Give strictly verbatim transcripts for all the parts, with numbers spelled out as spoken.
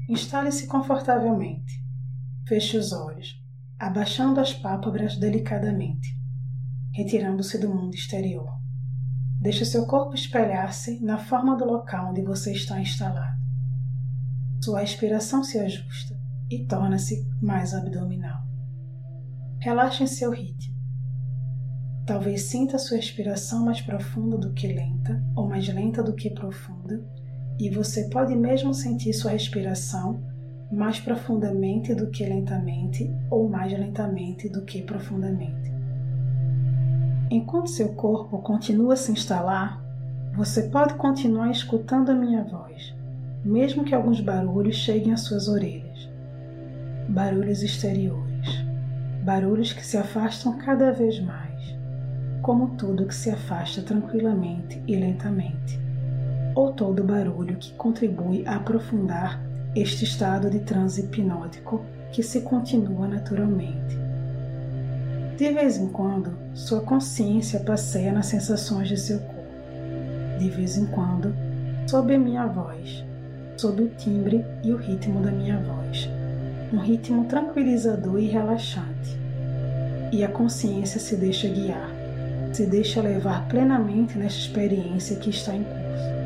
Instale-se confortavelmente. Feche os olhos, abaixando as pálpebras delicadamente, retirando-se do mundo exterior. Deixe seu corpo espelhar-se na forma do local onde você está instalado. Sua respiração se ajusta e torna-se mais abdominal. Relaxe em seu ritmo. Talvez sinta sua respiração mais profunda do que lenta, ou mais lenta do que profunda, e você pode mesmo sentir sua respiração mais profundamente do que lentamente, ou mais lentamente do que profundamente. Enquanto seu corpo continua a se instalar, você pode continuar escutando a minha voz, mesmo que alguns barulhos cheguem às suas orelhas. Barulhos exteriores, barulhos que se afastam cada vez mais, como tudo que se afasta tranquilamente e lentamente, ou todo barulho que contribui a aprofundar este estado de transe hipnótico que se continua naturalmente. De vez em quando, sua consciência passeia nas sensações de seu corpo. De vez em quando, sob a minha voz, sob o timbre e o ritmo da minha voz, um ritmo tranquilizador e relaxante. E a consciência se deixa guiar, se deixa levar plenamente nesta experiência que está em curso.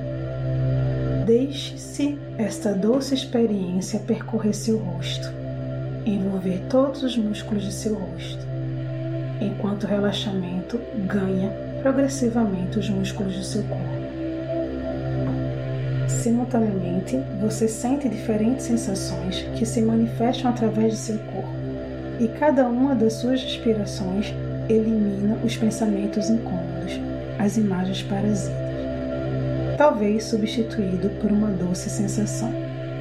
Deixe-se esta doce experiência percorrer seu rosto, envolver todos os músculos de seu rosto, enquanto o relaxamento ganha progressivamente os músculos do seu corpo. Simultaneamente, você sente diferentes sensações que se manifestam através de seu corpo, e cada uma das suas respirações elimina os pensamentos incômodos, as imagens parasitas, talvez substituído por uma doce sensação.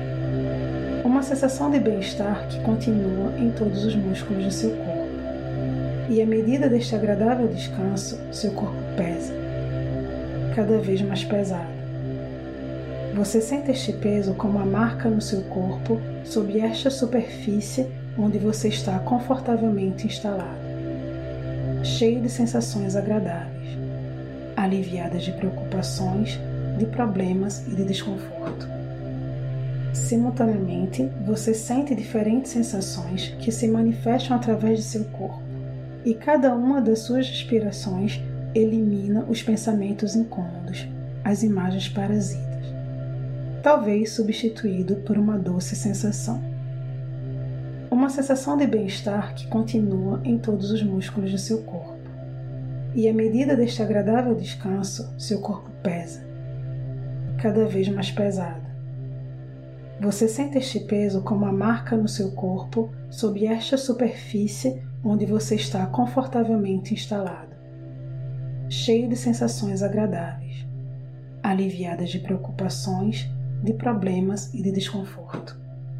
Uma sensação de bem-estar que continua em todos os músculos do seu corpo. E à medida deste agradável descanso, seu corpo pesa, cada vez mais pesado. Você sente este peso como uma marca no seu corpo sob esta superfície onde você está confortavelmente instalado, cheio de sensações agradáveis, aliviadas de preocupações, de problemas e de desconforto. Simultaneamente, você sente diferentes sensações que se manifestam através de seu corpo, e cada uma das suas respirações elimina os pensamentos incômodos, as imagens parasitas, talvez substituído por uma doce sensação. Uma sensação de bem-estar que continua em todos os músculos do seu corpo. E à medida deste agradável descanso, seu corpo pesa, cada vez mais pesado. Você sente este peso como uma marca no seu corpo sob esta superfície onde você está confortavelmente instalado, cheio de sensações agradáveis, aliviadas de preocupações, de problemas e de desconforto.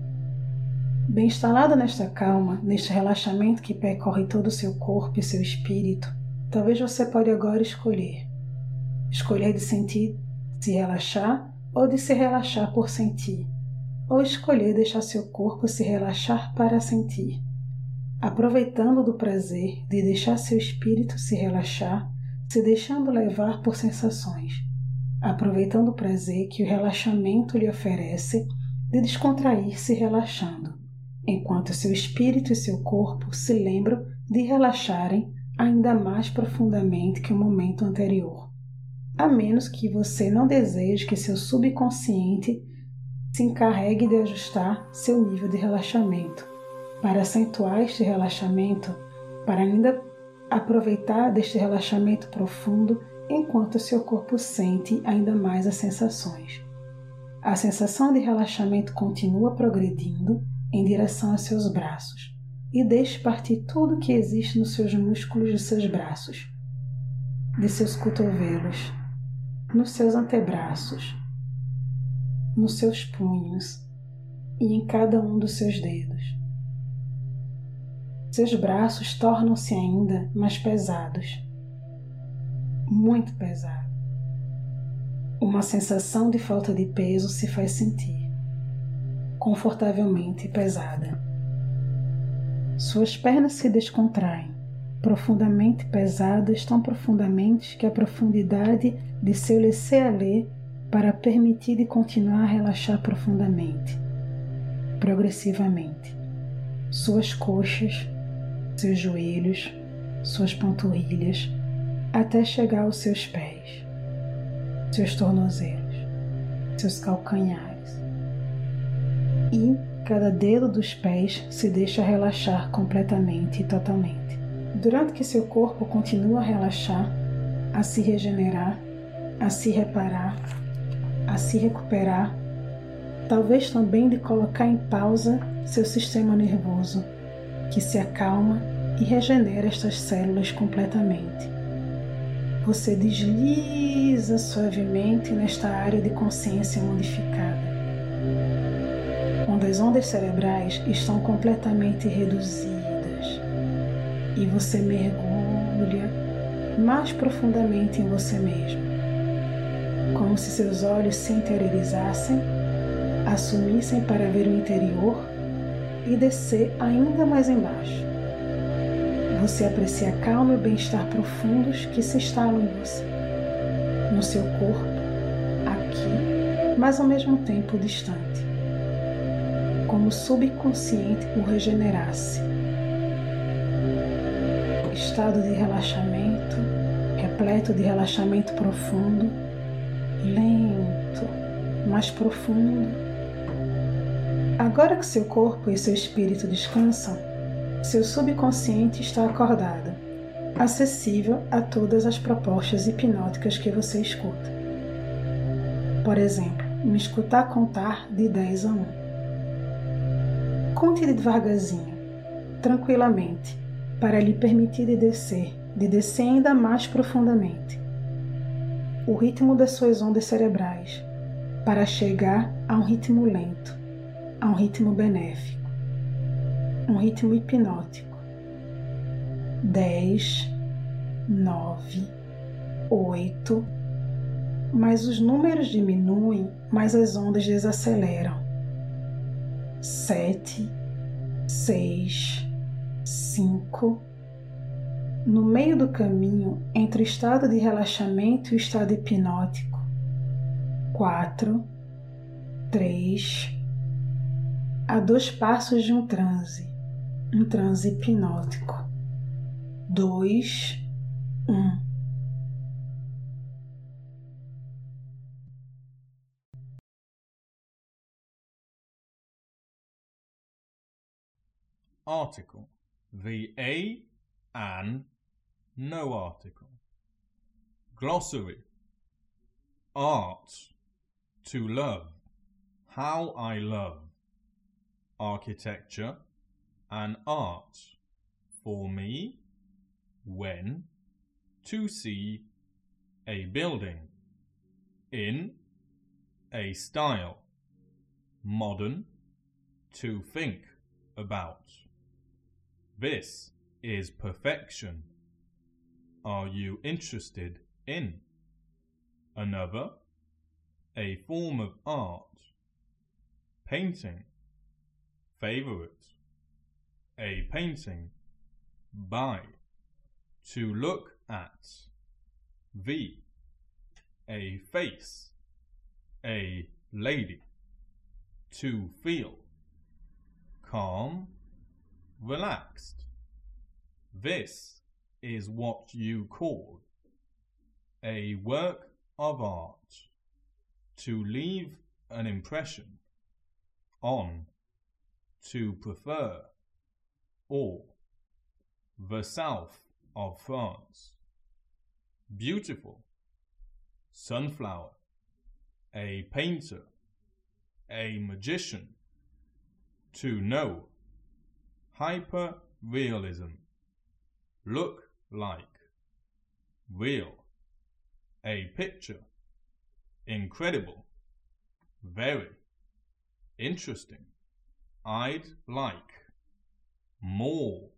Bem instalado nesta calma, neste relaxamento que percorre todo o seu corpo e seu espírito, talvez você pode agora escolher. Escolher de sentir, se relaxar, ou de se relaxar por sentir, ou escolher deixar seu corpo se relaxar para sentir, aproveitando do prazer de deixar seu espírito se relaxar, se deixando levar por sensações, aproveitando o prazer que o relaxamento lhe oferece de descontrair-se relaxando, enquanto seu espírito e seu corpo se lembram de relaxarem ainda mais profundamente que o momento anterior, a menos que você não deseje que seu subconsciente se encarregue de ajustar seu nível de relaxamento, para acentuar este relaxamento, para ainda aproveitar deste relaxamento profundo enquanto seu corpo sente ainda mais as sensações. A sensação de relaxamento continua progredindo em direção aos seus braços e deixe partir tudo que existe nos seus músculos de seus braços, de seus cotovelos, nos seus antebraços, nos seus punhos e em cada um dos seus dedos. Seus braços tornam-se ainda mais pesados, muito pesados. Uma sensação de falta de peso se faz sentir, confortavelmente pesada. Suas pernas se descontraem, profundamente pesadas, tão profundamente que a profundidade de seu laisser-aller para permitir de continuar a relaxar profundamente. progressivamente suas coxas, seus joelhos, suas panturrilhas, até chegar aos seus pés, seus tornozelos, seus calcanhares. E cada dedo dos pés se deixa relaxar completamente e totalmente. Durante que seu corpo continua a relaxar, a se regenerar, a se reparar, a se recuperar, talvez também de colocar em pausa seu sistema nervoso, que se acalma e regenera estas células completamente. Você desliza suavemente nesta área de consciência modificada, onde as ondas cerebrais estão completamente reduzidas e você mergulha mais profundamente em você mesmo, como se seus olhos se interiorizassem, assumissem para ver o interior e descer ainda mais embaixo. Você aprecia a calma e o bem-estar profundos que se instalam em você, no seu corpo, aqui, mas ao mesmo tempo distante, como o subconsciente o regenerasse. Estado de relaxamento, repleto de relaxamento profundo, lento, mais profundo. Agora que seu corpo e seu espírito descansam, seu subconsciente está acordado, acessível a todas as propostas hipnóticas que você escuta. Por exemplo, me escutar contar de dez a um. Conte devagarzinho, tranquilamente, para lhe permitir de descer, de descer ainda mais profundamente. O ritmo das suas ondas cerebrais, para chegar a um ritmo lento, a um ritmo benéfico, um ritmo hipnótico. Dez, nove, oito, mas os números diminuem, mas as ondas desaceleram. Sete, seis, cinco. No meio do caminho entre o estado de relaxamento e o estado hipnótico. Quatro, três. A dois passos de um transe, um transe hipnótico. Dois, um. Article. The a, an, no article. Glossary. Art. To love. How I love. Architecture. An art. For me. When. To see. A building. In. A style. Modern. To think about. This is perfection. Are you interested in? Another. A form of art. Painting. Favorite. A painting. By. To look at. The. A face. A lady. To feel. Calm. Relaxed. This is what you call a work of art. To leave an impression. On. To prefer. Or. The south of France. Beautiful. Sunflower. A painter. A magician. To know. Hyper-realism. Look like. Real. A picture. Incredible. Very. Interesting. I'd like. More.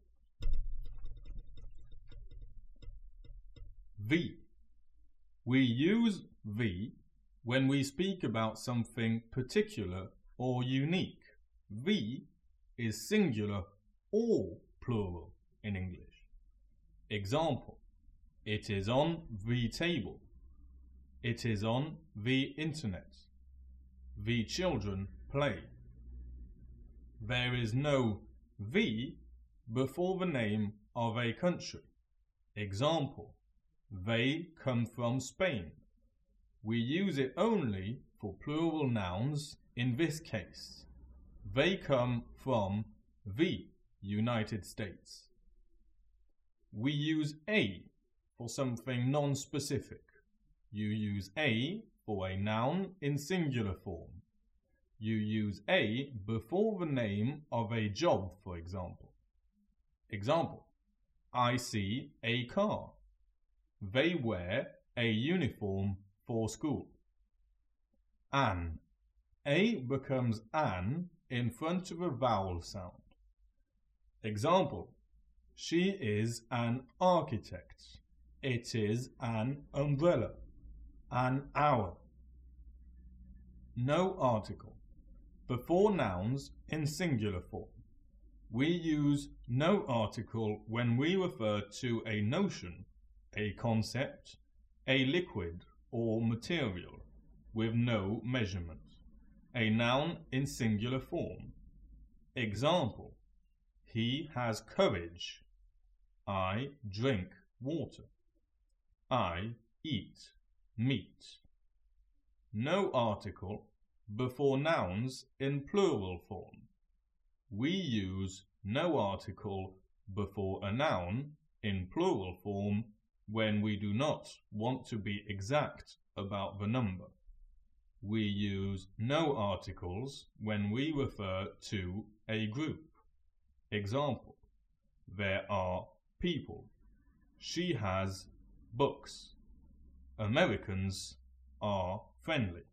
The. We use the when we speak about something particular or unique. The is singular or plural in English. Example. It is on the table. It is on the internet. The children play. There is no the before the name of a country. Example, they come from Spain. We use it only for plural nouns in this case. They come from the United States. We use a for something non-specific. You use a for a noun in singular form. You use a before the name of a job, for example. Example, I see a car. They wear a uniform for school. An. A becomes an in front of a vowel sound. Example, she is an architect. It is an umbrella. An hour. No article. Before nouns in singular form. We use no article when we refer to a notion, a concept, a liquid or material with no measurement. A noun in singular form. Example, he has courage. I drink water. I eat meat. No article before nouns in plural form. We use no article before a noun in plural form when we do not want to be exact about the number. We use no articles when we refer to a group. Example, there are people. She has books. Americans are friendly.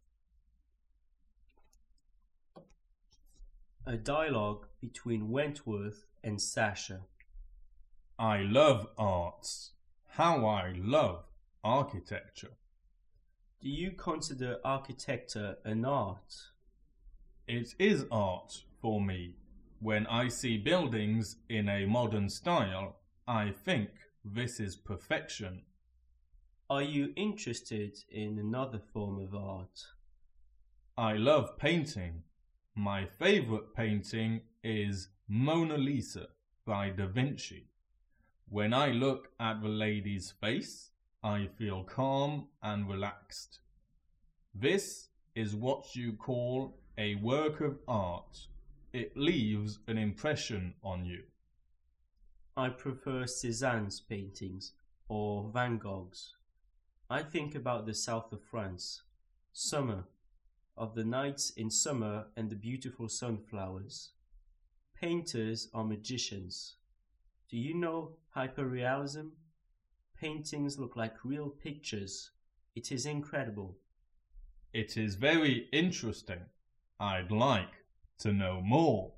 A dialogue between Wentworth and Sasha. I love arts. How I love architecture. Do you consider architecture an art? It is art for me. When I see buildings in a modern style, I think this is perfection. Are you interested in another form of art? I love painting. My favorite painting is Mona Lisa by Da Vinci. When I look at the lady's face, I feel calm and relaxed. This is what you call a work of art. It leaves an impression on you. I prefer Cézanne's paintings or Van Gogh's. I think about the south of France, summer, of the nights in summer and the beautiful sunflowers. Painters are magicians. Do you know hyperrealism? Paintings look like real pictures. It is incredible. It is very interesting. I'd like to know more.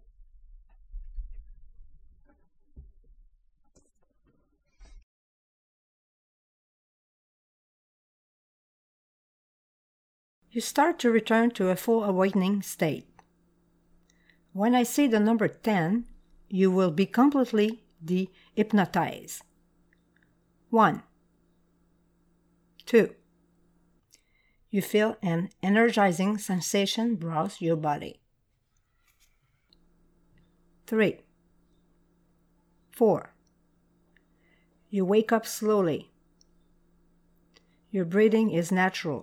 You start to return to a full awakening state. When I say the number ten, you will be completely de-hypnotized. One. Two. You feel an energizing sensation browse your body. Three. Four. You wake up slowly. Your breathing is natural.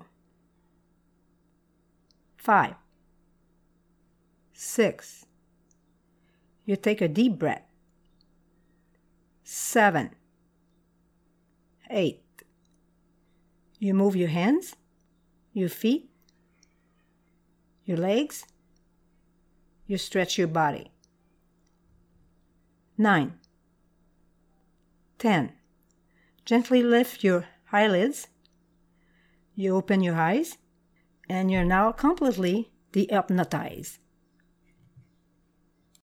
Five. Six. You take a deep breath. Seven. Eight. You move your hands, your feet, your legs. You stretch your body. Nine. Ten. Gently lift your eyelids. You open your eyes, and you're now completely de-hypnotized.